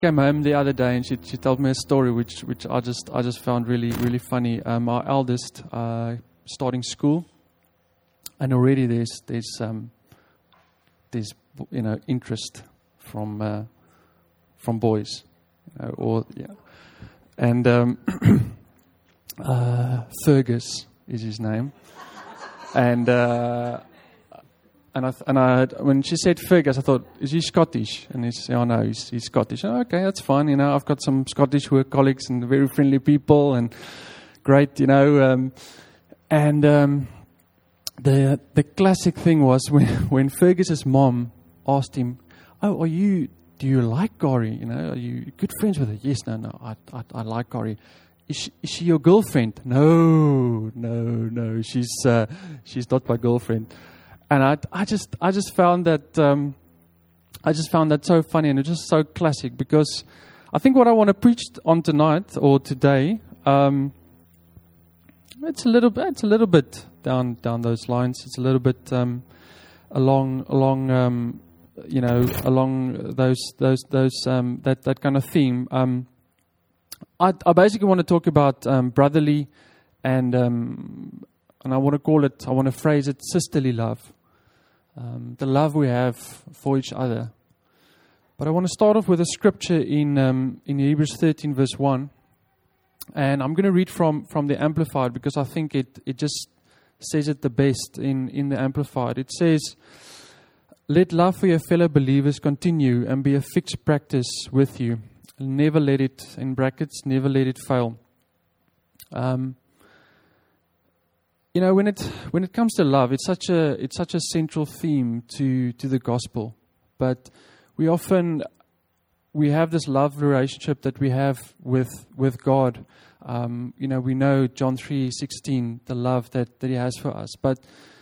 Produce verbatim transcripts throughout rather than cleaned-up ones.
came home the other day and she she told me a story which which I just I just found really really funny. Um, our eldest uh, starting school, and already there's there's um, there's you know interest from uh, from boys, you know, or yeah, and um, uh, Fergus is his name, and. Uh, And I, th- and I, when she said Fergus, I thought, is he Scottish? And he said, oh no, he's, he's Scottish. Oh, okay, that's fine. You know, I've got some Scottish work colleagues and very friendly people and great, you know. Um, and um, the the classic thing was when when Fergus's mom asked him, oh, are you? Do you like Gary? You know, are you good friends with her? Yes, no, no, I I, I like Gary. Is she, is she your girlfriend? No, no, no. She's uh, she's not my girlfriend. And I, I just, I just found that, um, I just found that so funny and it's just so classic because I think what I want to preach on tonight or today, um, it's a little bit, it's a little bit down, down those lines. It's a little bit um, along, along, um, you know, along those, those, those, um, that, that kind of theme. Um, I, I basically want to talk about um, brotherly and, um, and I want to call it, I want to phrase it, sisterly love. Um, the love we have for each other. But I want to start off with a scripture in um, in Hebrews thirteen verse one. And I'm going to read from, from the Amplified because I think it, it just says it the best in, in the Amplified. It says, let love for your fellow believers continue and be a fixed practice with you. Never let it, in brackets, never let it fail. Um You know, when it when it comes to love, it's such a it's such a central theme to, to the gospel. But we often we have this love relationship that we have with with God. Um, you know, we know John three sixteen, the love that, that He has for us. But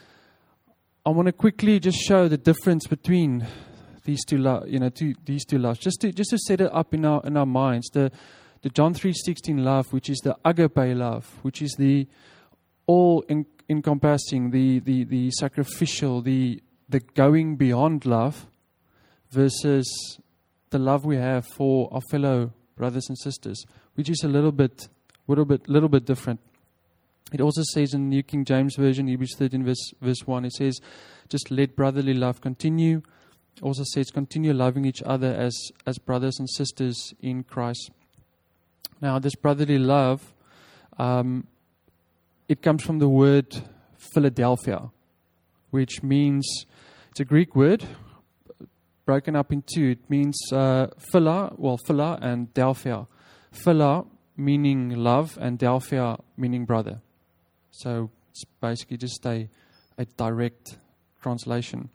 I want to quickly just show the difference between these two lo- you know two, these two loves, just to just to set it up in our in our minds. The the John three sixteen love, which is the agape love, which is the all in, encompassing, the, the, the sacrificial, the the going beyond love, versus the love we have for our fellow brothers and sisters, which is a little bit, little bit, little bit different. It also says in the New King James Version, Hebrews thirteen verse verse one, it says, "Just let brotherly love continue." It also says, "Continue loving each other as as brothers and sisters in Christ." Now, this brotherly love. Um, It comes from the word Philadelphia, which means, it's a Greek word, broken up in two. It means uh, phila, well, phila and delphia. Phila meaning love and delphia meaning brother. So it's basically just a, a direct translation.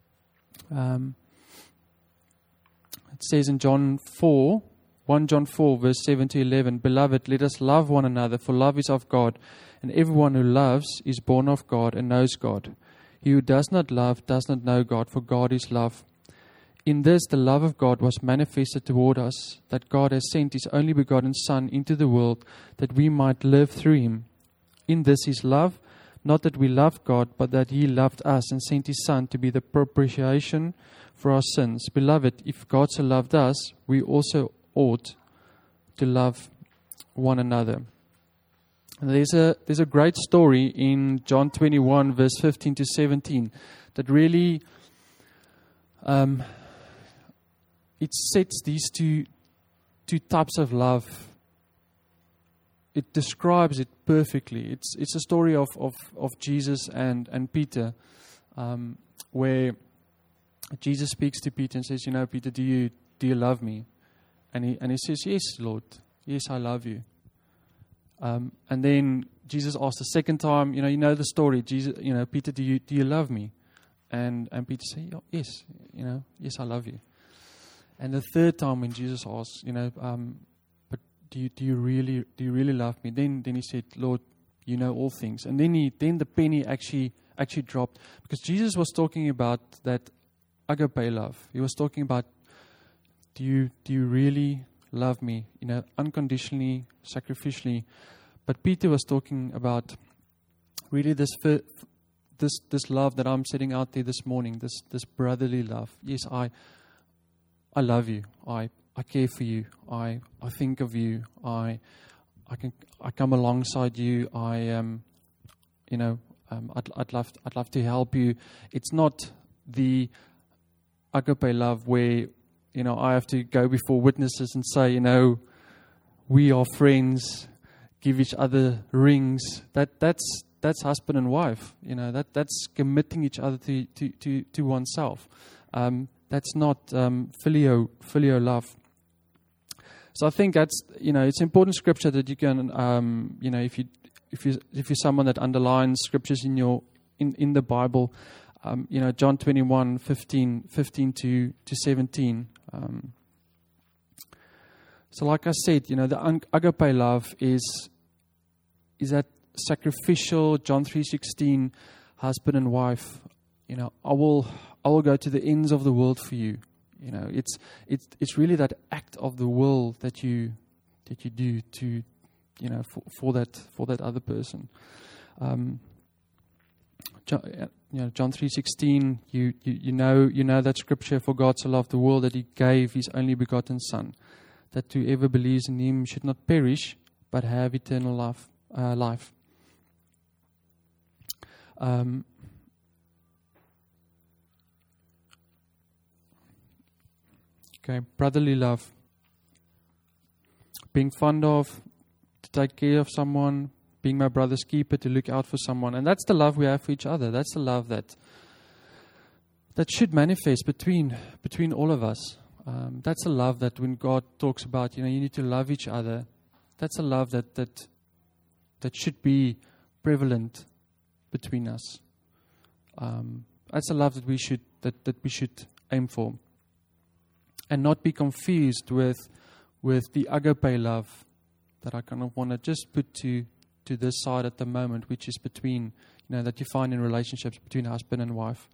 Um, it says in John four, First John four, verse seven to eleven, "Beloved, let us love one another, for love is of God. And everyone who loves is born of God and knows God. He who does not love does not know God, for God is love. In this the love of God was manifested toward us, that God has sent His only begotten Son into the world, that we might live through Him. In this is love, not that we loved God, but that He loved us and sent His Son to be the propitiation for our sins. Beloved, if God so loved us, we also ought to love one another." And there's a there's a great story in John twenty-one, verse fifteen to seventeen, that really um, it sets these two two types of love. It describes it perfectly. It's it's a story of of, of Jesus and and Peter, um, where Jesus speaks to Peter and says, "You know, Peter, do you do you love me?" And he and he says, "Yes, Lord. Yes, I love you." Um, and then Jesus asked the second time, you know, you know the story. Jesus, you know, "Peter, do you do you love me?" And and Peter said, "Oh, yes, you know, yes, I love you." And the third time when Jesus asked, you know, um, "But do you do you really do you really love me?" Then then he said, "Lord, you know all things." And then he then the penny actually actually dropped, because Jesus was talking about that agape love. He was talking about, do you do you really love me, you know, unconditionally, sacrificially? But Peter was talking about really this this this love that I'm setting out there this morning, this this brotherly love. Yes, I I love you. I I care for you. I I think of you. I I can I come alongside you. I um, you know, um, I'd I'd love I'd love to help you. It's not the agape love where, you know, I have to go before witnesses and say, you know, we are friends, give each other rings. That that's that's husband and wife. You know, that that's committing each other to to to, to oneself. Um, that's not um, filio filio love. So I think that's, you know, it's important scripture that you can, um, you know, if you if you if you're someone that underlines scriptures in your in, in the Bible, um, you know, John twenty-one, fifteen, fifteen to to seventeen. Um, so, like I said, you know, the agape love is is that sacrificial John three sixteen husband and wife. You know, I will I will go to the ends of the world for you. You know, it's it's it's really that act of the will that you that you do to, you know, for, for that for that other person. Um, John, you know, John three sixteen. You, you you know you know that scripture. For God so loved the world that He gave His only begotten Son, that whoever believes in Him should not perish but have eternal life. Uh, life. Um, Okay, brotherly love. Being fond of, to take care of someone, being my brother's keeper, to look out for someone. And that's the love we have for each other. That's the love that that should manifest between between all of us. Um, that's a love that when God talks about, you know, you need to love each other. That's a love that that that should be prevalent between us. Um, that's a love that we should that, that we should aim for. And not be confused with with the agape love that I kind of want to just put to to this side at the moment, which is between, you know, that you find in relationships between husband and wife.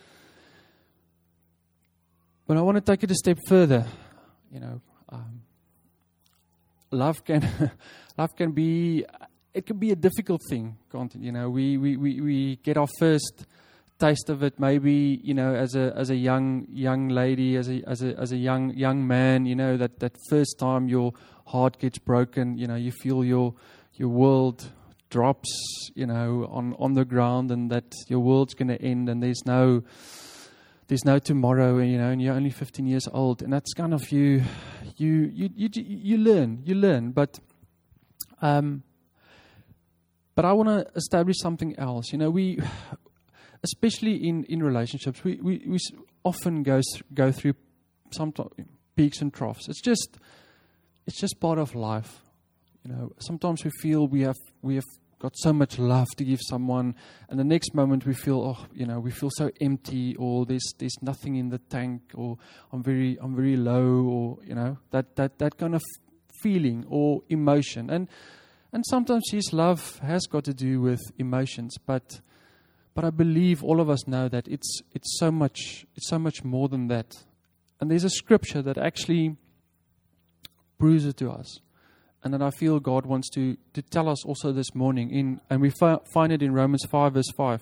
But I want to take it a step further. You know, um, love can love can be it can be a difficult thing, can't it? You know, we we, we, we get our first taste of it, maybe, you know, as a as a young young lady, as a as a as a young young man, you know, that, that first time your heart gets broken, you know, you feel your your world drops, you know, on, on the ground, and that your world's going to end, and there's no there's no tomorrow, and you know, and you're only fifteen years old, and that's kind of you you you you you learn you learn, but um, but I want to establish something else. You know, we. Especially in, in relationships, we, we, we often go th- go through some peaks and troughs. It's just it's just part of life, you know. Sometimes we feel we have we have got so much love to give someone, and the next moment we feel, oh, you know, we feel so empty, or there's there's nothing in the tank, or I'm very I'm very low, or you know, that that that kind of feeling or emotion. And and sometimes yes, love has got to do with emotions, but. But I believe all of us know that it's it's so much it's so much more than that. And there's a scripture that actually proves it to us, and that I feel God wants to, to tell us also this morning. In and we fi- find it in Romans five verse five.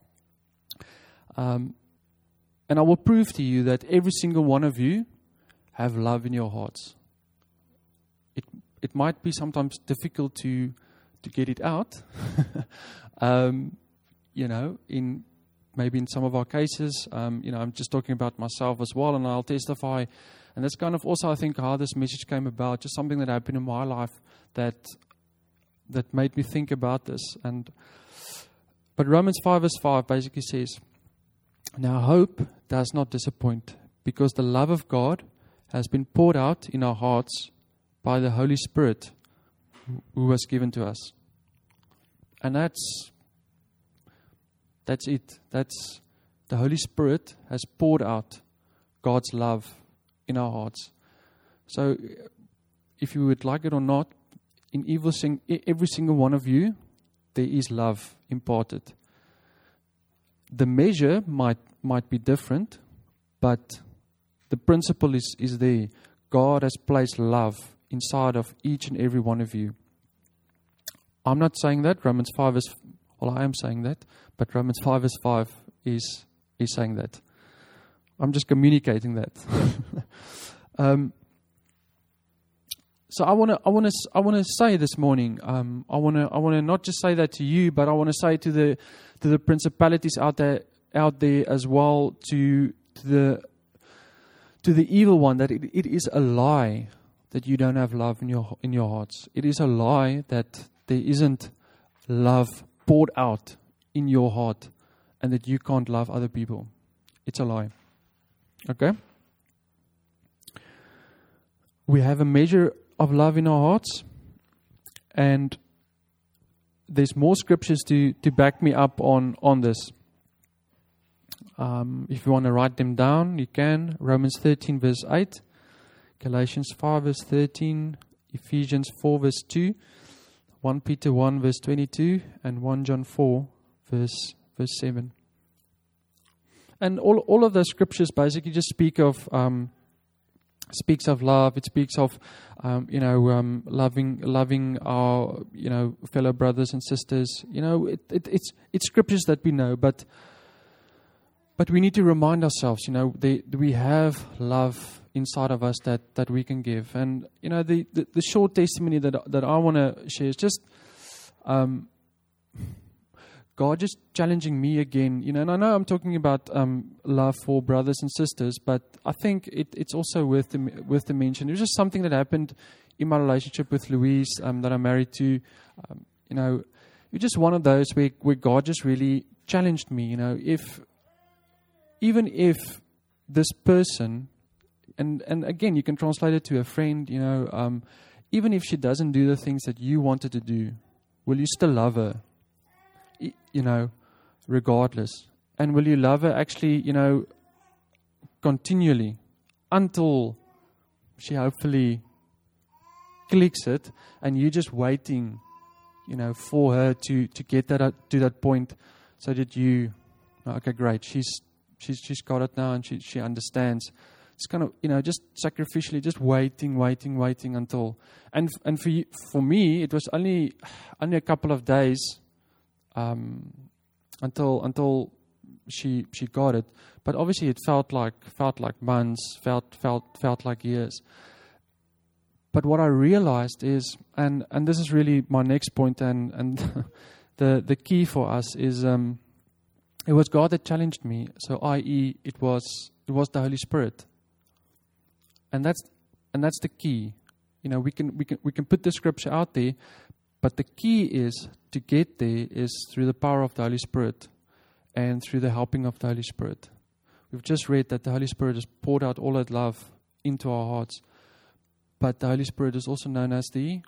Um, and I will prove to you that every single one of you have love in your hearts. It it might be sometimes difficult to to get it out. um, You know, in maybe in some of our cases, um, you know, I'm just talking about myself as well, and I'll testify. And that's kind of also, I think, how this message came about. Just something that happened in my life that that made me think about this. And but Romans five verse five basically says, "Now hope does not disappoint, because the love of God has been poured out in our hearts by the Holy Spirit, who was given to us." And that's. That's it. That's the Holy Spirit has poured out God's love in our hearts. So, if you would like it or not, in every, sing, every single one of you, there is love imparted. The measure might might be different, but the principle is, is there. God has placed love inside of each and every one of you. I'm not saying that. Romans five is, well, I am saying that, but Romans five verse five is is saying that. I'm just communicating that. um, so I want to, I want to, I want to say this morning, um, I want to, I want to not just say that to you, but I want to say to the, to the principalities out there, out there as well, to, to the, to the evil one, that it, it is a lie that you don't have love in your in your hearts. It is a lie that there isn't love poured out in your heart, and that you can't love other people. It's a lie. Okay? We have a measure of love in our hearts, and there's more scriptures to, to back me up on, on this. Um, if you want to write them down, you can. Romans thirteen verse eight. Galatians five verse thirteen, Ephesians four verse two, First Peter one verse twenty-two, and First John four verse verse seven. And all all of those scriptures basically just speak of um, speaks of love. It speaks of um, you know um, loving loving our you know fellow brothers and sisters. You know it, it, it's it's scriptures that we know, but but we need to remind ourselves. You know they, we have love inside of us that, that we can give. And, you know, the, the, the short testimony that, that I want to share is just um, God just challenging me again. You know, and I know I'm talking about um, love for brothers and sisters, but I think it, it's also worth the, worth the mention. It was just something that happened in my relationship with Louise um, that I'm married to. Um, you know, it was just one of those where, where God just really challenged me. You know, if even if this person, And and again, you can translate it to a friend, you know, um, even if she doesn't do the things that you wanted to do, will you still love her, I, you know, regardless? And will you love her actually, you know, continually until she hopefully clicks it and you're just waiting, you know, for her to, to get that uh, to that point so that you, okay, great, she's she's she's got it now and she she understands. It's kind of, you know, just sacrificially, just waiting, waiting, waiting until, and and for you, for me, it was only only a couple of days um, until until she she got it. But obviously, it felt like felt like months, felt felt felt like years. But what I realized is, and and this is really my next point, and and the the key for us is, um, it was God that challenged me. So, that is, it was it was the Holy Spirit. And that's and that's the key. You know, we can we can we can put the scripture out there, but the key is to get there is through the power of the Holy Spirit and through the helping of the Holy Spirit. We've just read that the Holy Spirit has poured out all that love into our hearts. But the Holy Spirit is also known as the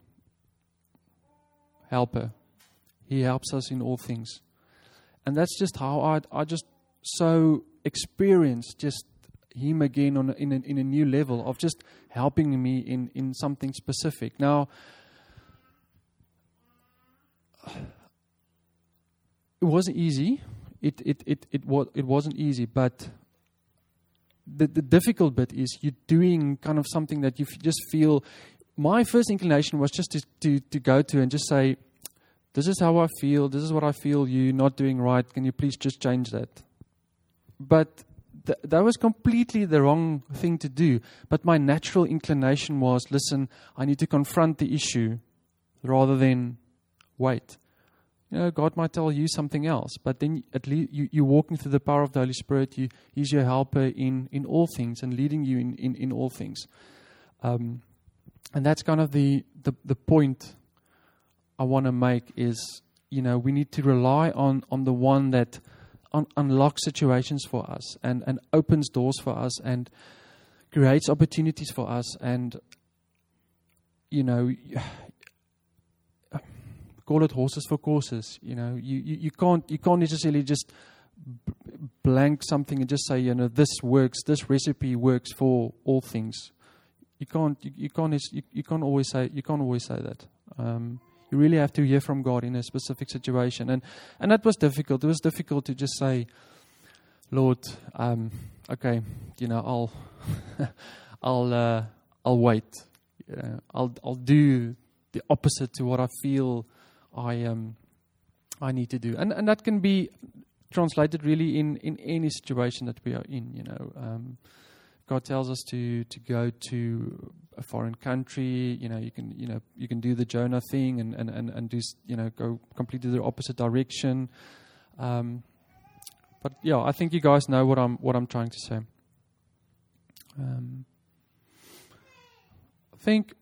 helper. He helps us in all things. And that's just how I I just so experienced just Him again on a, in, a, in a new level of just helping me in, in something specific. Now, it wasn't easy. It it it it was it wasn't easy, but the the difficult bit is you're doing kind of something that you f- just feel. My first inclination was just to, to to go to and just say, "This is how I feel. This is what I feel. You're not doing right. Can you please just change that?" But Th- that was completely the wrong thing to do. But my natural inclination was, listen, I need to confront the issue rather than wait. You know, God might tell you something else, but then at least you, you're walking through the power of the Holy Spirit. You, He's your helper in, in all things and leading you in, in, in all things. Um, and that's kind of the, the, the point I want to make is, you know, we need to rely on, on the one that Un- unlocks situations for us and, and opens doors for us and creates opportunities for us and, you know, call it horses for courses. You know, you, you, you can't you can't necessarily just b- blank something and just say, you know, this works, this recipe works for all things. You can't you, you can't you, you can't always say you can't always say that. Um, You really have to hear from God in a specific situation. And and that was difficult. It was difficult to just say, Lord, um, okay, you know, I'll I'll uh, I'll wait. You know, I'll I'll do the opposite to what I feel I um I need to do. And and that can be translated really in, in any situation that we are in, you know. Um, God tells us to, to go to a foreign country. You know, you can you know you can do the Jonah thing and and and, and do you know go completely the opposite direction. Um, but yeah, I think you guys know what I'm what I'm trying to say. Um, I think.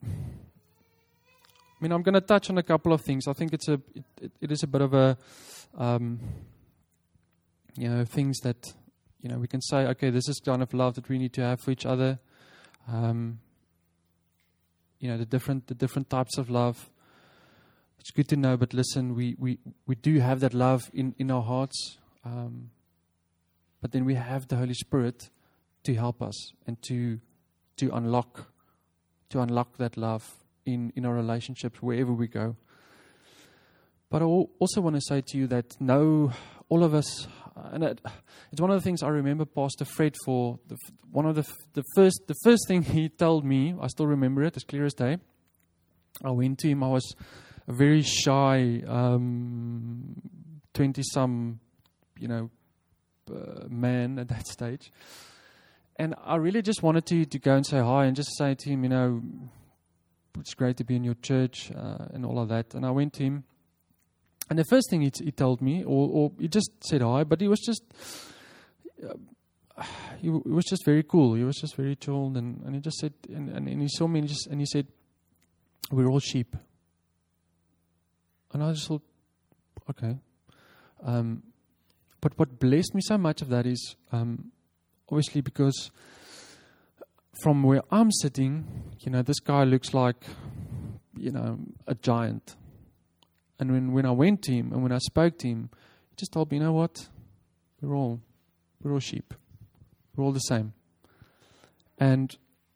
I mean, I'm going to touch on a couple of things. I think it's a it, it, it is a bit of a um, you know things that you know we can say. Okay, this is kind of love that we need to have for each other. Um, you know the different the different types of love. It's good to know, but listen, we we, we do have that love in, in our hearts, um, but then we have the Holy Spirit to help us and to to unlock to unlock that love in, in our relationships wherever we go. But I also want to say to you that no, all of us, and it, it's one of the things I remember Pastor Fred for. The, one of the the first the first thing he told me, I still remember it as clear as day. I went to him. I was a very shy, um, twenty-some, you know, uh, man at that stage. And I really just wanted to, to go and say hi and just say to him, you know, it's great to be in your church uh, and all of that. And I went to him. And the first thing he, t- he told me, or, or he just said hi, but he was just, uh, he, w- he was just very cool. He was just very chilled. And, and he just said, and, and, and he saw me and, just, and he said, we're all sheep. And I just thought, okay. Um, but what blessed me so much of that is, um, obviously because from where I'm sitting, you know, this guy looks like, you know, a giant. And when, when I went to him and when I spoke to him, he just told me, you know what? We're all, we're all sheep. We're all the same. And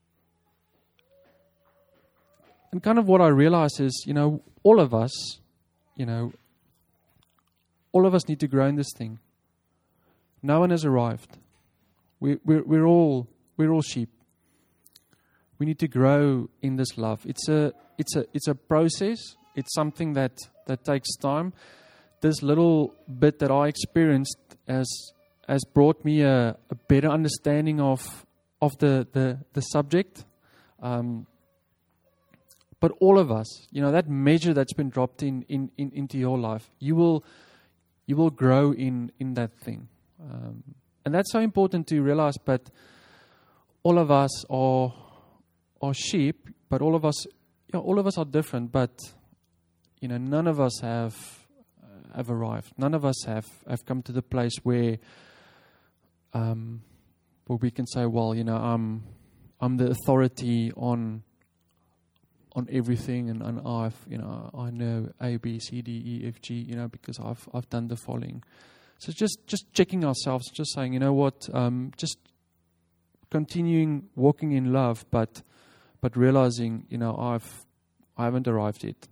and kind of what I realize is, you know, all of us, you know, all of us need to grow in this thing. No one has arrived. We, we're, we're all we're all sheep. We need to grow in this love. It's a it's a it's a process. It's something that, that takes time. This little bit that I experienced has has brought me a, a better understanding of of the the, the subject. Um, but all of us, you know, that measure that's been dropped in, in, in into your life, you will you will grow in, in that thing. Um, and that's so important to realize. But all of us are are sheep, but all of us, you know, all of us are different. But you know, none of us have uh, have arrived. None of us have, have come to the place where um, where we can say, well, you know, I'm I'm the authority on on everything, and, and I've you know I know A, B, C, D, E, F, G, you know, because I've I've done the following. So just just checking ourselves, just saying, you know what, um, just continuing walking in love, but but realizing, you know, I've I haven't arrived yet.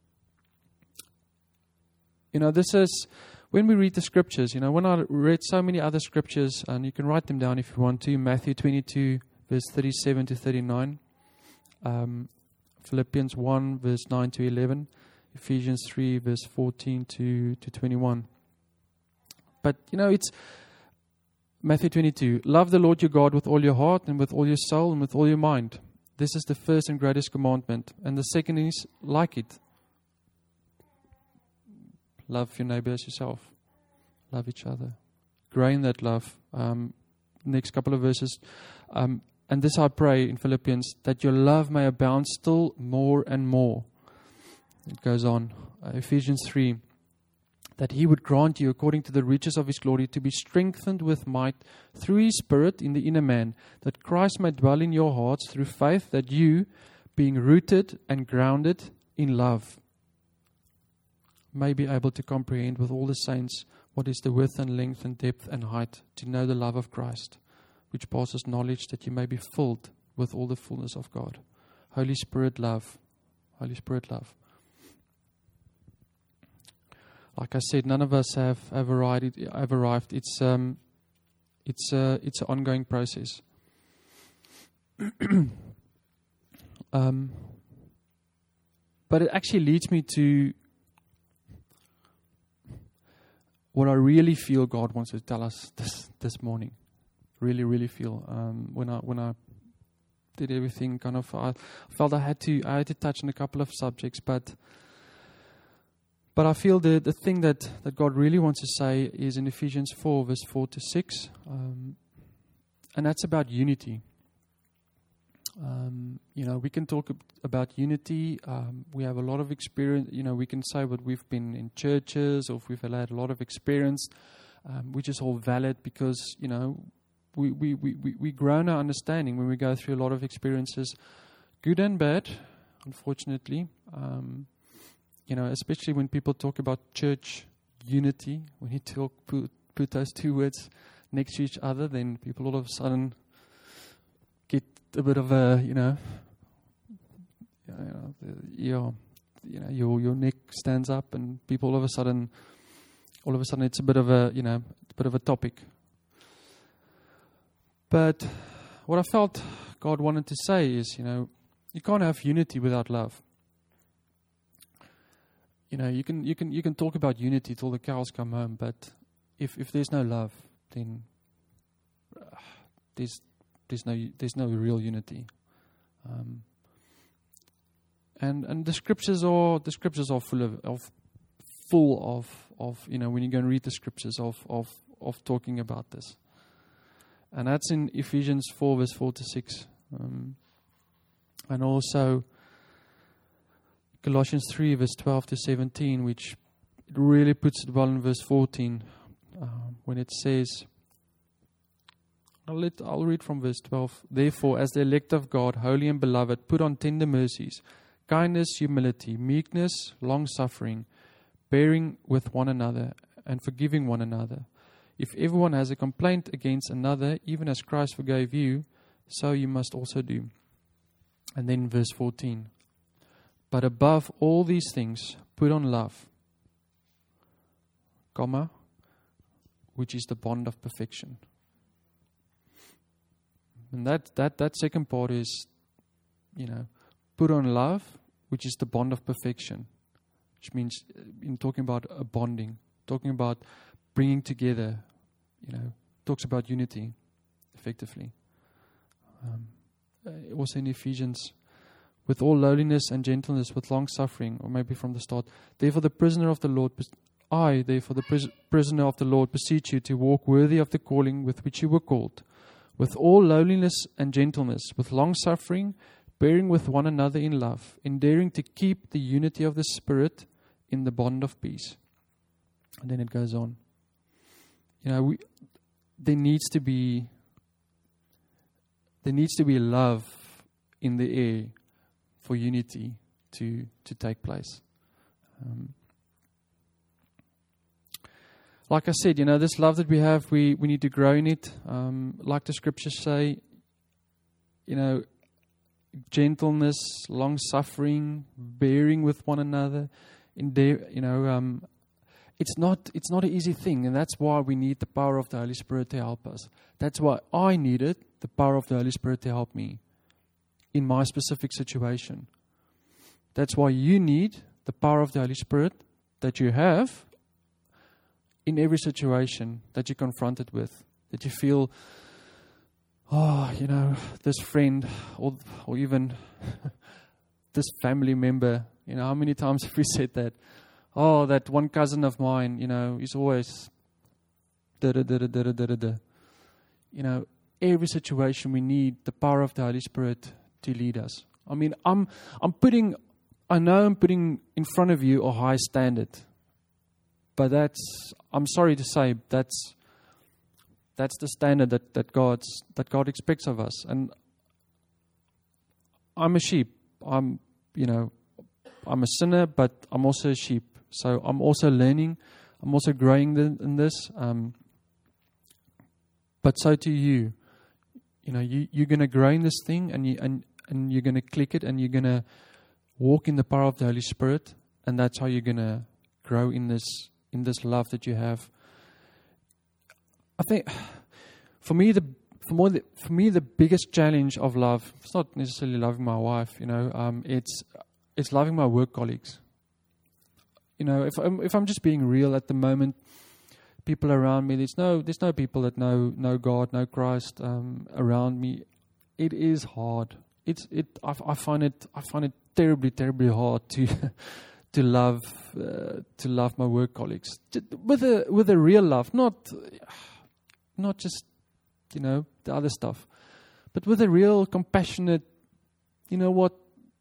You know, this is when we read the scriptures. You know, when I read so many other scriptures, and you can write them down if you want to. Matthew twenty-two, verse thirty-seven to thirty-nine. Um, Philippians one, verse nine to eleven. Ephesians three, verse fourteen to, to twenty-one. But, you know, it's Matthew twenty-two. Love the Lord your God with all your heart and with all your soul and with all your mind. This is the first and greatest commandment. And the second is like it. Love your neighbor as yourself. Love each other. Grow in that love. Um, next couple of verses. Um, and this I pray in Philippians, that your love may abound still more and more. It goes on. Uh, Ephesians three. That he would grant you, according to the riches of his glory, to be strengthened with might through his Spirit in the inner man, that Christ may dwell in your hearts through faith, that you, being rooted and grounded in love, may be able to comprehend with all the saints what is the width and length and depth and height, to know the love of Christ, which passes knowledge, that you may be filled with all the fullness of God. Holy Spirit love. Holy Spirit love. Like I said, none of us have, have arrived. Have arrived. It's um, it's a it's an ongoing process. um, but it actually leads me to what I really feel God wants to tell us this this morning. Really, really feel um, when I when I did everything kind of. I felt I had to I had to touch on a couple of subjects, but but I feel the the thing that, that God really wants to say is in Ephesians four, verse four to six, um, and that's about unity. Um, you know, we can talk ab- about unity. Um, we have a lot of experience. You know, we can say what we've been in churches, or if we've had a lot of experience, um, which is all valid because, you know, we, we, we, we, we grow in our understanding when we go through a lot of experiences, good and bad, unfortunately. Um, you know, especially when people talk about church unity, when you talk, put, put those two words next to each other, then people all of a sudden get a bit of a, you know, you know, the, your, you know, your your neck stands up, and people all of a sudden, all of a sudden, it's a bit of a, you know, a bit of a topic. But what I felt God wanted to say is, you know, you can't have unity without love. You know, you can you can you can talk about unity till the cows come home, but if if there's no love, then uh, there's There's no there's no real unity, um, and and the scriptures are the scriptures are full of, of full of of you know when you go and read the scriptures of of of talking about this, and that's in Ephesians four verse four to six, um, and also Colossians three verse twelve to seventeen, which really puts it well in verse fourteen, uh, when it says. I'll, let, I'll read from verse twelve. Therefore, as the elect of God, holy and beloved, put on tender mercies, kindness, humility, meekness, long-suffering, bearing with one another, and forgiving one another. If everyone has a complaint against another, even as Christ forgave you, so you must also do. And then verse fourteen. But above all these things, put on love, comma, which is the bond of perfection. And that, that, that second part is, you know, put on love, which is the bond of perfection. Which means, in talking about a bonding, talking about bringing together, you know, talks about unity, effectively. Um, also in Ephesians, with all lowliness and gentleness, with long suffering, or maybe from the start. Therefore the prisoner of the Lord, I, therefore the pris- prisoner of the Lord, beseech you to walk worthy of the calling with which you were called, with all lowliness and gentleness, with long suffering, bearing with one another in love, endearing to keep the unity of the Spirit in the bond of peace. And then it goes on. You know, we, there needs to be there needs to be love in the air for unity to to take place. Um, Like I said, you know, this love that we have, we, we need to grow in it. Um, like the scriptures say, you know, gentleness, long-suffering, bearing with one another. Endear, you know, um, it's not it's not an easy thing, and that's why we need the power of the Holy Spirit to help us. That's why I needed the power of the Holy Spirit to help me in my specific situation. That's why you need the power of the Holy Spirit that you have in every situation that you're confronted with, that you feel, oh, you know, this friend or or even this family member, you know, how many times have we said that? Oh, that one cousin of mine, you know, he's always da da da da da da da da. You know, every situation we need the power of the Holy Spirit to lead us. I mean, I'm I'm putting, I know I'm putting in front of you a high standard. But that's, I'm sorry to say, that's that's the standard that, that God's that God expects of us. And I'm a sheep. I'm, you know, I'm a sinner, but I'm also a sheep. So I'm also learning. I'm also growing in this. Um, but so to you, you know, you you're gonna grow in this thing, and you and and you're gonna click it, and you're gonna walk in the power of the Holy Spirit, and that's how you're gonna grow in this. in this love that you have. I think for me the for more the, for me the biggest challenge of love, it's not necessarily loving my wife, you know, um, it's it's loving my work colleagues. You know, if I'm if I'm just being real at the moment, people around me, there's no there's no people that know know God, know Christ um, around me. It is hard. it's it. I, I find it. I find it terribly, terribly hard to to love uh, to love my work colleagues with a with a real love, not not just you know the other stuff, but with a real compassionate. You know what?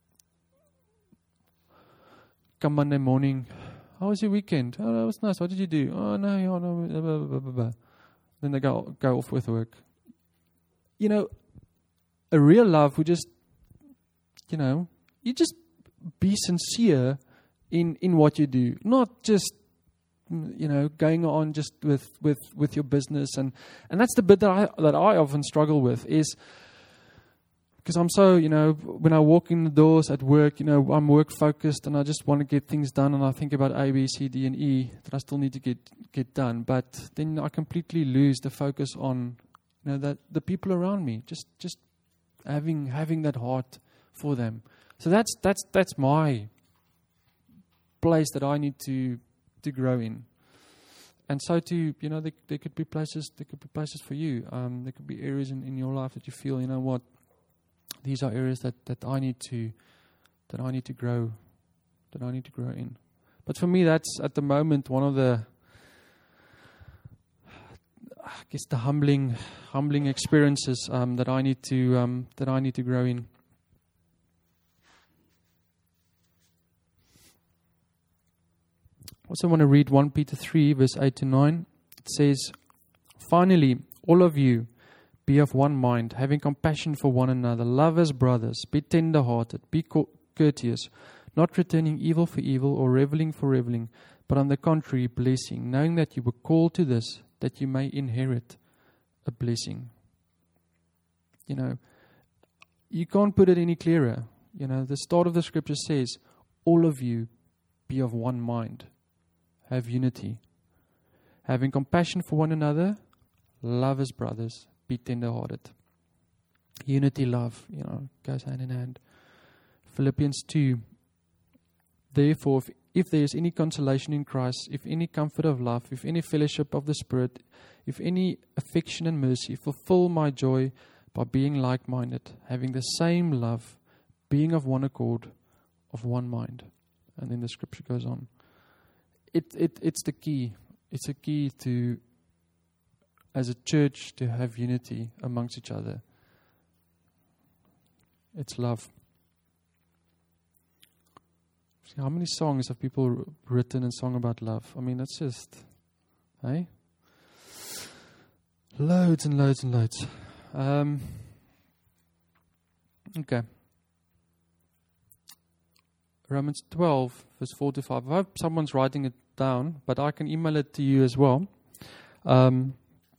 Come Monday morning. How was your weekend? Oh, that was nice. What did you do? Oh no, yeah, no. Blah, blah, blah, blah, blah. Then they go go off with work. You know, a real love would just, you know, you just be sincere in, in what you do, not just, you know, going on just with, with, with your business. And, and that's the bit that I that I often struggle with is because I'm so, you know, when I walk in the doors at work, you know, I'm work focused and I just want to get things done and I think about A, B, C, D, and E that I still need to get, get done. But then I completely lose the focus on, you know, that the people around me, just just having having that heart for them. So that's that's that's my place that I need to to grow in. And so too, you know, there, there could be places there could be places for you. Um, there could be areas in, in your life that you feel, you know what, these are areas that, that I need to that I need to grow that I need to grow in. But for me, that's at the moment one of the I guess the humbling humbling experiences um, that I need to um, that I need to grow in. I also want to read First Peter three, verse eight to nine. It says, "Finally, all of you, be of one mind, having compassion for one another. Love as brothers. Be tender-hearted. Be co- courteous, not returning evil for evil or reveling for reveling, but on the contrary, blessing, knowing that you were called to this, that you may inherit a blessing." You know, you can't put it any clearer. You know, the start of the scripture says, all of you be of one mind. Have unity. Having compassion for one another, love as brothers, be tender-hearted. Unity, love, you know, goes hand in hand. Philippians two. Therefore, if, if there is any consolation in Christ, if any comfort of love, if any fellowship of the Spirit, if any affection and mercy, fulfill my joy by being like-minded, having the same love, being of one accord, of one mind. And then the scripture goes on. It it it's the key. It's a key to, as a church, to have unity amongst each other. It's love. How many songs have people written and sung about love? I mean, that's just, hey? Loads and loads and loads. Um, okay. Romans twelve, verse four to five. I hope someone's writing it down, but I can email it to you as well. Um,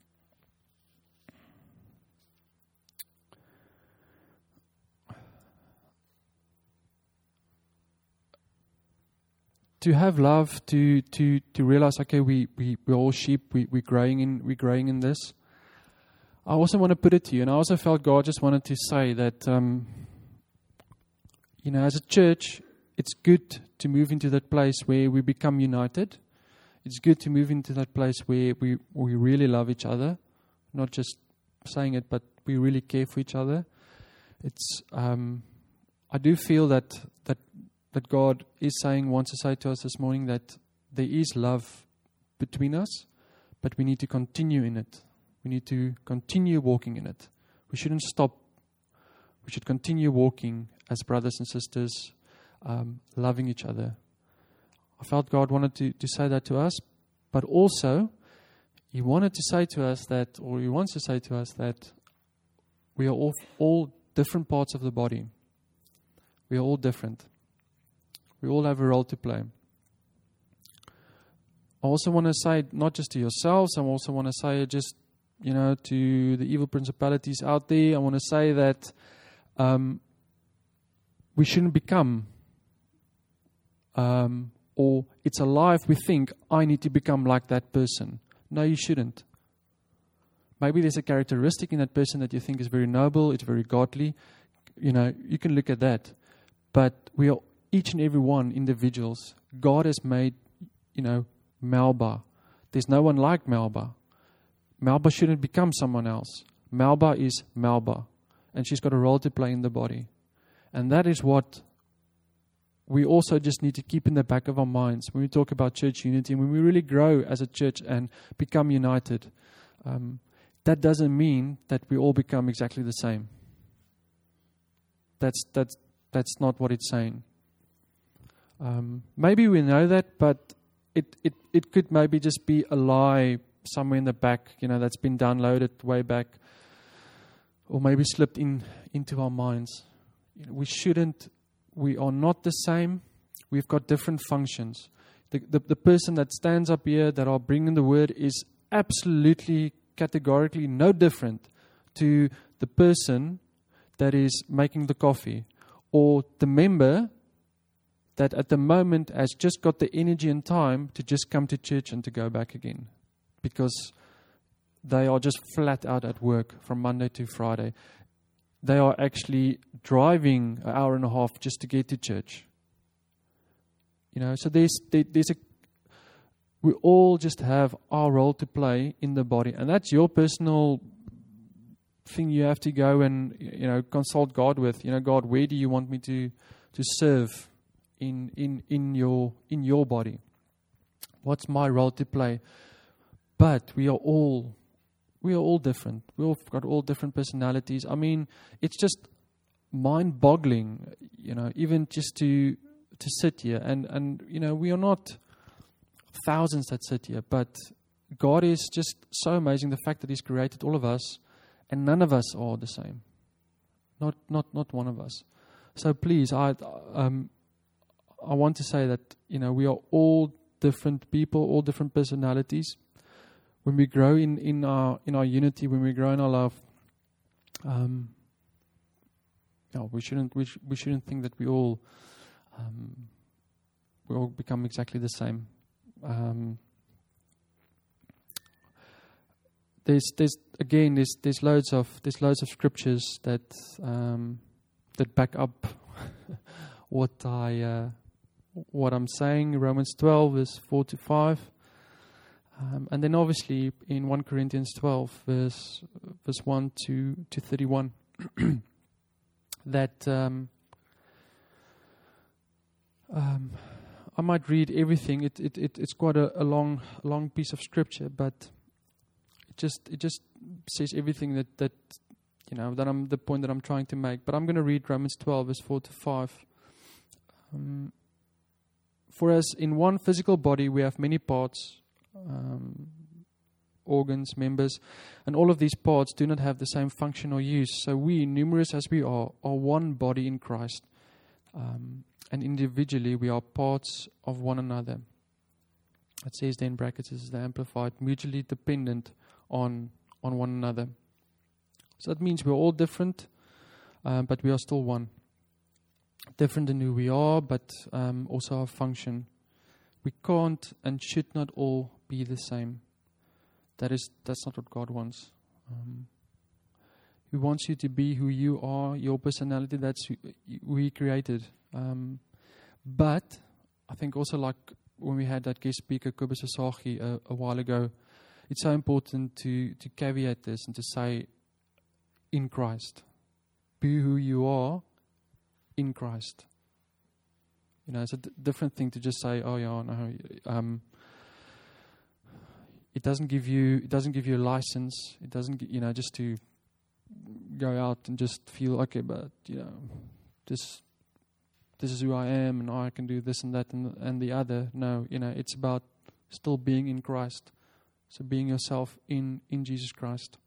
to have love, to to to realize, okay, we we we're all sheep. We we're growing in we're growing in this. I also want to put it to you, and I also felt God just wanted to say that, um, you know, as a church, it's good to move into that place where we become united. It's good to move into that place where we we really love each other, not just saying it, but we really care for each other. It's um, I do feel that that that God is saying, wants to say to us this morning that there is love between us, but we need to continue in it. We need to continue walking in it. We shouldn't stop. We should continue walking as brothers and sisters, um, loving each other. I felt God wanted to, to say that to us, but also He wanted to say to us that, or He wants to say to us that we are all, all different parts of the body. We are all different. We all have a role to play. I also want to say it not just to yourselves, I also want to say it just, you know, to the evil principalities out there. I want to say that um, we shouldn't become, um, or it's a lie if we think, I need to become like that person. No, you shouldn't. Maybe there's a characteristic in that person that you think is very noble, it's very godly. You know, you can look at that. But we are each and every one individuals. God has made, you know, Melba. There's no one like Melba. Melba shouldn't become someone else. Melba is Melba. And she's got a role to play in the body. And that is what we also just need to keep in the back of our minds when we talk about church unity, and when we really grow as a church and become united. Um, that doesn't mean that we all become exactly the same. That's that's that's not what it's saying. Um, maybe we know that, but it, it, it could maybe just be a lie somewhere in the back, you know, that's been downloaded way back, or maybe slipped in into our minds. You know, we shouldn't. We are not the same. We've got different functions. The, the the person that stands up here that are bringing the word is absolutely, categorically no different to the person that is making the coffee, or the member that at the moment has just got the energy and time to just come to church and to go back again, because they are just flat out at work from Monday to Friday. They are actually driving an hour and a half just to get to church. You know, so there's there, there's a we all just have our role to play in the body, and that's your personal thing. You have to go and, you know, consult God with. You know, God, where do you want me to to serve in in in your in your body? What's my role to play? But we are all we are all different. We all got all different personalities. I mean, it's just mind-boggling, you know, even just to to sit here, and and you know, we are not thousands that sit here, but God is just so amazing. The fact that He's created all of us, and none of us are the same. Not not not one of us. So please, I um I want to say that, you know, we are all different people, all different personalities. When we grow in, in our in our unity, when we grow in our love, um, no, we shouldn't we, sh- we shouldn't think that we all um, we all become exactly the same. Um, there's there's again there's there's loads of there's loads of scriptures that um, that back up what I uh, what I'm saying. Romans twelve verse four to five. Um, and then obviously in First Corinthians twelve, verse verse one to, to thirty-one, that um, um, I might read everything. It, it, it it's quite a, a long long piece of scripture, but it just it just says everything that, that you know that I'm the point that I'm trying to make. But I'm going to read Romans twelve, verse four to five. Um, For as in one physical body we have many parts, Um, organs, members, and all of these parts do not have the same function or use. So we, numerous as we are, are one body in Christ, um, and individually we are parts of one another. It says there in brackets, this is the Amplified, mutually dependent on on one another. So that means we're all different, um, but we are still one. Different in who we are, but um, also our function. We can't and should not all be the same. That is, that's not what God wants. Um, he wants you to be who you are, your personality. That's who, who He created. Um, but I think also, like when we had that guest speaker, Kobus Asagi, a, a while ago, it's so important to to caveat this and to say, in Christ, be who you are in Christ. You know, it's a d- different thing to just say, "Oh yeah, no." Um, it doesn't give you, it doesn't give you a license. It doesn't, you know, just to go out and just feel okay, but you know, this, this is who I am, and I can do this and that and and the other. No, you know, it's about still being in Christ. So being yourself in in Jesus Christ.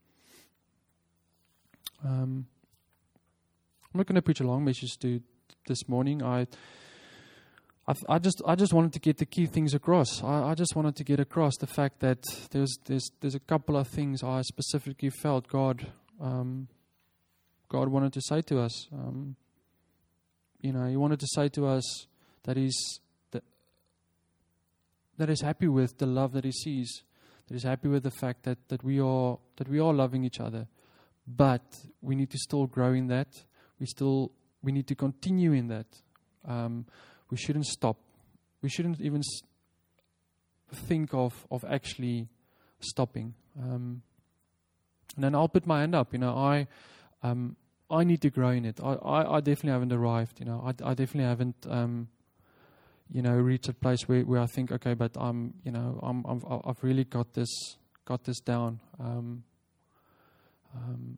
Um, I'm not going to preach a long message to this morning. I. I, I just I just wanted to get the key things across. I, I just wanted to get across the fact that there's there's there's a couple of things I specifically felt God um, God wanted to say to us. Um, you know, He wanted to say to us that He's that that He's happy with the love that He sees. That He's happy with the fact that, that we are that we are loving each other, but we need to still grow in that. We still we need to continue in that. Um, We shouldn't stop. We shouldn't even s- think of of actually stopping. Um, and then I'll put my hand up. You know, I um, I need to grow in it. I, I, I definitely haven't arrived. You know, I, I definitely haven't, um, you know, reached a place where, where I think, okay, but I'm, you know, I'm, I'm I've really got this got this down. Um, um,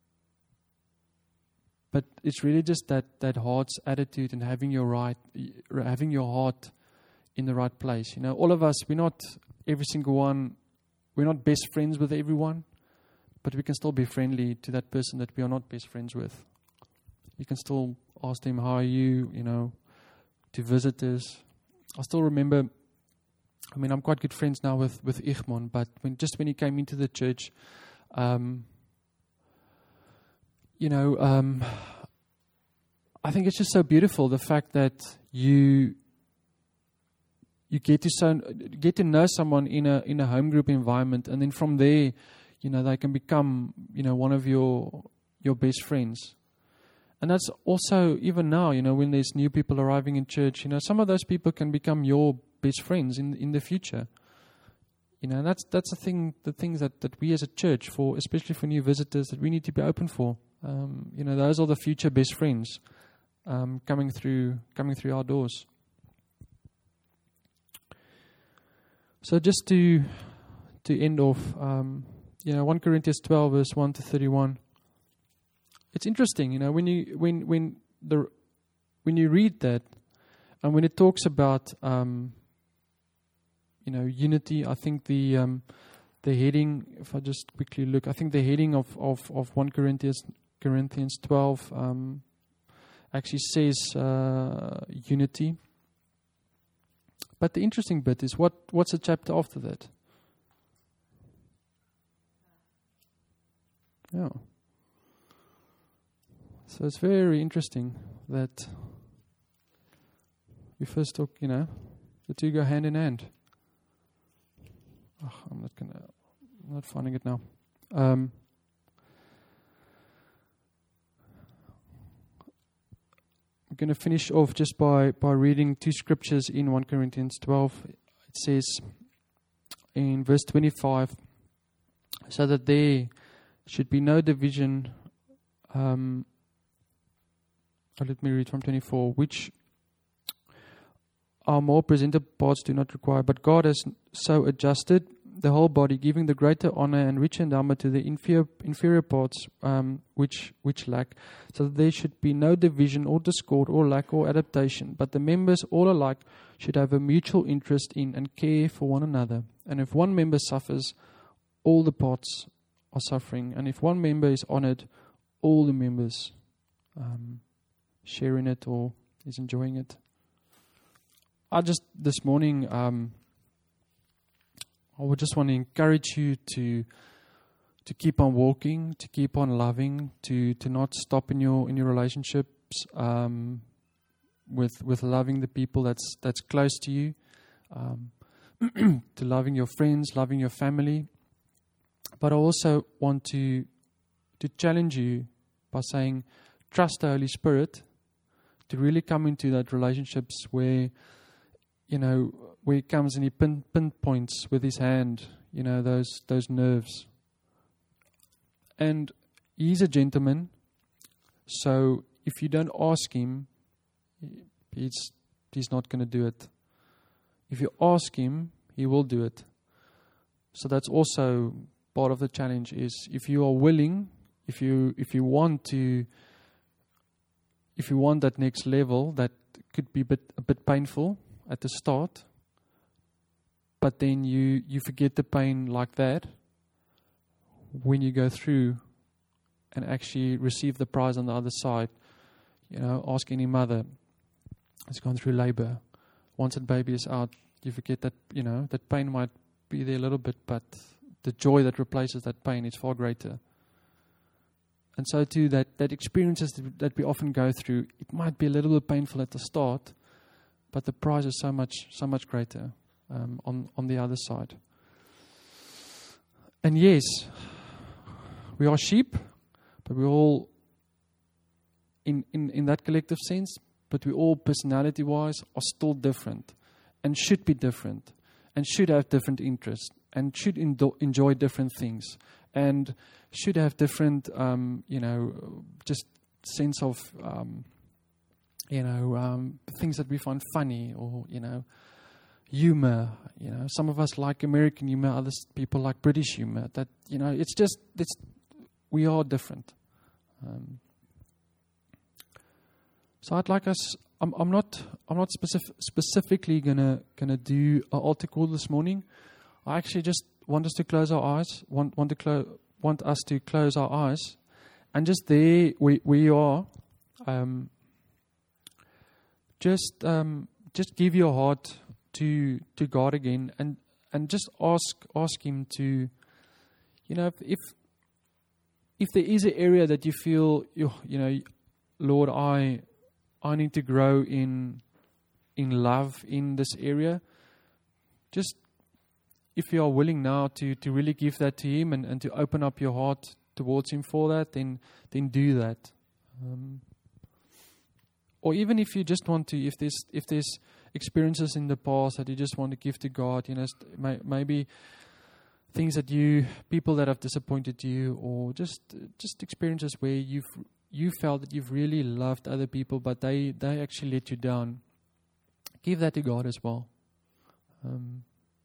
but it's really just that that heart's attitude and having your right, having your heart in the right place. You know, all of us, we're not every single one. We're not best friends with everyone. But we can still be friendly to that person that we are not best friends with. You can still ask them, how are you, you know, to visitors. I still remember, I mean, I'm quite good friends now with, with Igmon, but when just when he came into the church, um, you know, um, I think it's just so beautiful, the fact that you you get to so, get to know someone in a in a home group environment, and then from there, you know, they can become, you know, one of your your best friends. And that's also, even now, you know, when there's new people arriving in church, you know, some of those people can become your best friends in in the future. You know, that's that's the thing, the things that, that we as a church, for especially for new visitors, that we need to be open for. Um, you know, those are the future best friends um, coming through coming through our doors. So just to to end off. Um, You know, First Corinthians twelve, verse one to thirty-one. It's interesting, you know, when you when when the when you read that, and when it talks about um, you know, unity. I think the um, the heading, if I just quickly look, I think the heading of of, of First Corinthians Corinthians twelve um, actually says uh, unity. But the interesting bit is what what's the chapter after that? Yeah. So it's very interesting that we first talk, you know, the two go hand in hand. Oh, I'm not gonna, I'm not finding it now. Um, I'm going to finish off just by, by reading two scriptures in First Corinthians twelve. It says in verse twenty-five, so that there should be no division. Um, oh, let me read from twenty-four. Which our more presented parts do not require, but God has so adjusted the whole body, giving the greater honor and rich endowment to the inferior, inferior parts um, which which lack, so that there should be no division or discord or lack or adaptation, but the members all alike should have a mutual interest in and care for one another. And if one member suffers, all the parts are suffering. And if one member is honored, all the members um, share in it or is enjoying it. I just, this morning, um, I would just want to encourage you to to keep on walking, to keep on loving, to, to not stop in your in your relationships, um, with with loving the people that's that's close to you, um, to loving your friends, loving your family. But I also want to to challenge you by saying, trust the Holy Spirit to really come into that relationships where, you know, where he comes and he pin, pinpoints with his hand, you know, those those nerves. And he's a gentleman, so if you don't ask him, he's he's not going to do it. If you ask him, he will do it. So that's also part of the challenge. Is if you are willing, if you if you want to, if you want that next level, that could be a bit a bit painful at the start, but then you, you forget the pain like that when you go through and actually receive the prize on the other side. You know, ask any mother who's gone through labor. Once that baby is out, you forget that, you know, that pain might be there a little bit, but the joy that replaces that pain is far greater. And so too, that, that experiences that we often go through, it might be a little bit painful at the start, but the prize is so much, so much greater um, on on the other side. And yes, we are sheep, but we all, in, in, in that collective sense, but we all personality-wise are still different, and should be different, and should have different interests, and should endo- enjoy different things, and should have different, um, you know, just sense of, um, you know, um, things that we find funny, or, you know, humor. You know, some of us like American humor, other people like British humor. That, you know, it's just, it's, we are different. Um, so I'd like us, I'm, I'm not, I'm not specific, specifically gonna, gonna do an altar call this morning. I actually just want us to close our eyes, want, want to close, want us to close our eyes, and just there we, we are, um, just, um, just give your heart to, to God again, and, and just ask, ask Him to, you know, if, if there is an area that you feel, you, you know, Lord, I, I need to grow in, in love in this area, just, if you are willing now to, to really give that to Him, and, and to open up your heart towards Him for that, then then do that. Um, or even if you just want to, if there's if there's experiences in the past that you just want to give to God, you know, may, maybe things that you, people that have disappointed you, or just just experiences where you've you felt that you've really loved other people, but they they actually let you down. Give that to God as well. Um,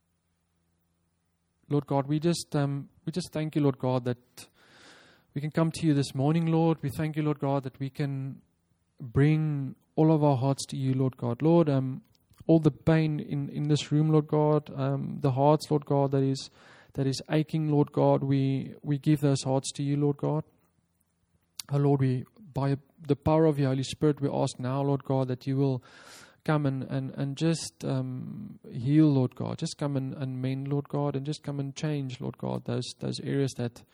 Lord God, we just um, we just thank you, Lord God, that we can come to you this morning, Lord. We thank you, Lord God, that we can bring all of our hearts to you, Lord God. Lord, um, all the pain in, in this room, Lord God, um, the hearts, Lord God, that is that is aching, Lord God, we we give those hearts to you, Lord God. Oh, Lord, we by the power of your Holy Spirit, we ask now, Lord God, that you will come and, and, and just um, heal, Lord God. Just come and, and mend, Lord God, and just come and change, Lord God, those those areas that,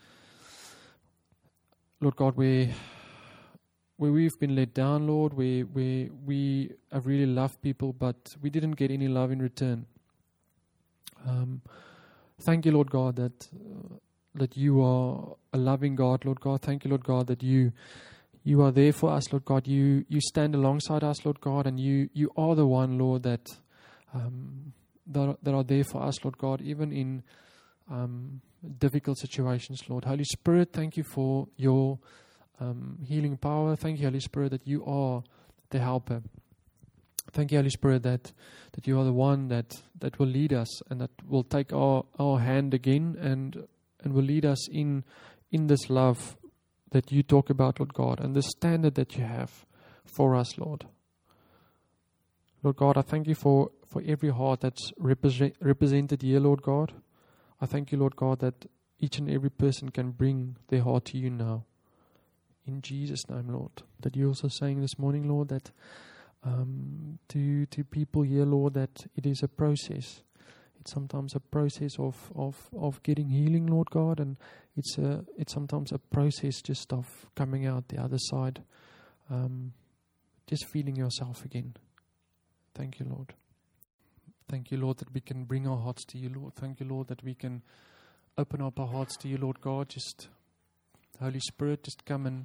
Lord God, where, where we've been let down, Lord, where, where we have really loved people, but we didn't get any love in return. Um, thank you, Lord God, that, uh, that you are a loving God, Lord God. Thank you, Lord God, that you... You are there for us, Lord God. You you stand alongside us, Lord God, and you, you are the one, Lord, that um, that, that are there for us, Lord God, even in um, difficult situations, Lord. Holy Spirit, thank you for your um, healing power. Thank you, Holy Spirit, that you are the helper. Thank you, Holy Spirit, that that you are the one that, that will lead us, and that will take our, our hand again and and will lead us in in this love that you talk about, Lord God, and the standard that you have for us, Lord. Lord God, I thank you for, for every heart that's represent, represented here, Lord God. I thank you, Lord God, that each and every person can bring their heart to you now. In Jesus' name, Lord. That you're also saying this morning, Lord, that um, to, to people here, Lord, that it is a process. It's sometimes a process of, of, of getting healing, Lord God, and it's a it's sometimes a process just of coming out the other side, um, just feeling yourself again. Thank you, Lord. Thank you, Lord, that we can bring our hearts to you, Lord. Thank you, Lord, that we can open up our hearts to you, Lord God. Just, Holy Spirit, just come and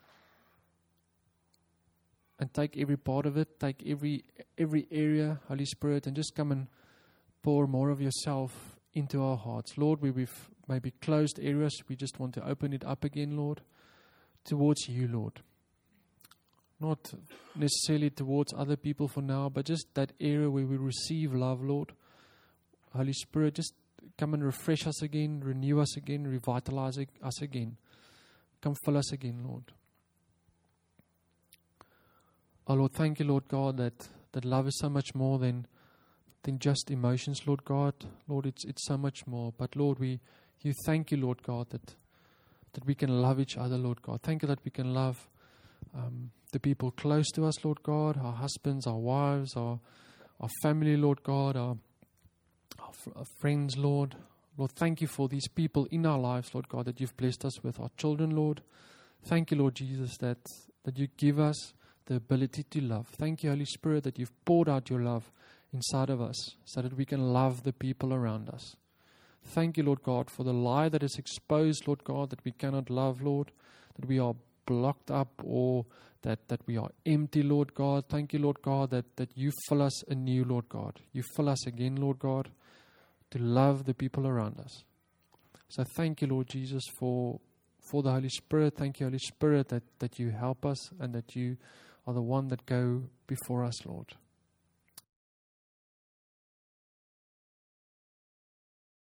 and take every part of it, take every every area, Holy Spirit, and just come and pour more of yourself into our hearts. Lord, where we've maybe closed areas, we just want to open it up again, Lord, towards you, Lord. Not necessarily towards other people for now, but just that area where we receive love, Lord. Holy Spirit, just come and refresh us again, renew us again, revitalize us again. Come fill us again, Lord. Oh, Lord, thank you, Lord God, that, that love is so much more than than just emotions, Lord God. Lord, it's it's so much more. But Lord, we you thank you, Lord God, that that we can love each other, Lord God. Thank you that we can love um, the people close to us, Lord God, our husbands, our wives, our our family, Lord God, our, our, fr- our friends, Lord. Lord, thank you for these people in our lives, Lord God, that you've blessed us with, our children, Lord. Thank you, Lord Jesus, that that you give us the ability to love. Thank you, Holy Spirit, that you've poured out your love inside of us so that we can love the people around us. Thank you, Lord God, for the lie that is exposed, Lord God, that we cannot love, Lord, that we are blocked up or that, that we are empty, Lord God. Thank you, Lord God, that, that you fill us anew, Lord God. You fill us again, Lord God, to love the people around us. So thank you, Lord Jesus, for for the Holy Spirit. Thank you, Holy Spirit, that, that you help us and that you are the one that go before us, Lord.